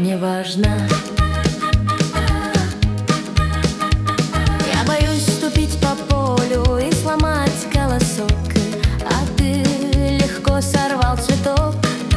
неважно. Я боюсь ступить по полю и сломать колосок, а ты легко сорвал цветок,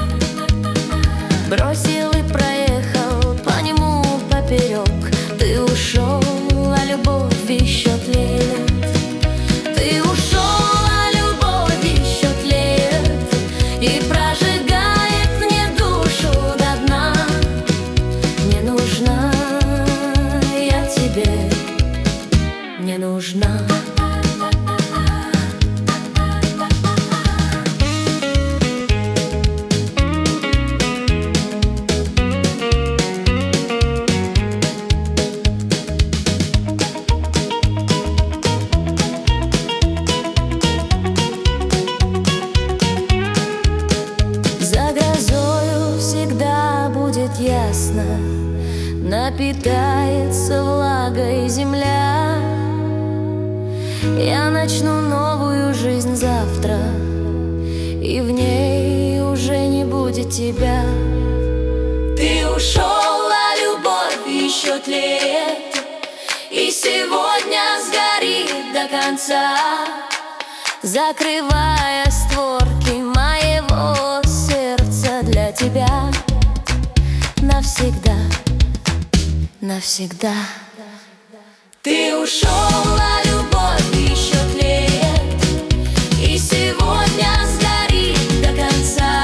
бросил и проехал по нему поперек. Ты ушел, а любовь еще тлеет. Ты ушел, а любовь еще тлеет и прожигает мне душу до дна. Не нужна я тебе, не нужна. Ясно, напитается влагой земля. Я начну новую жизнь завтра, и в ней уже не будет тебя. Ты ушел, а любовь еще тлеет, и сегодня сгорит до конца, закрывая створки моего сердца для тебя. Навсегда, навсегда. Ты ушел, а любовь еще тлеет, и сегодня сгорит до конца,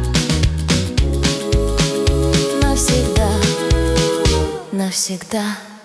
навсегда, навсегда.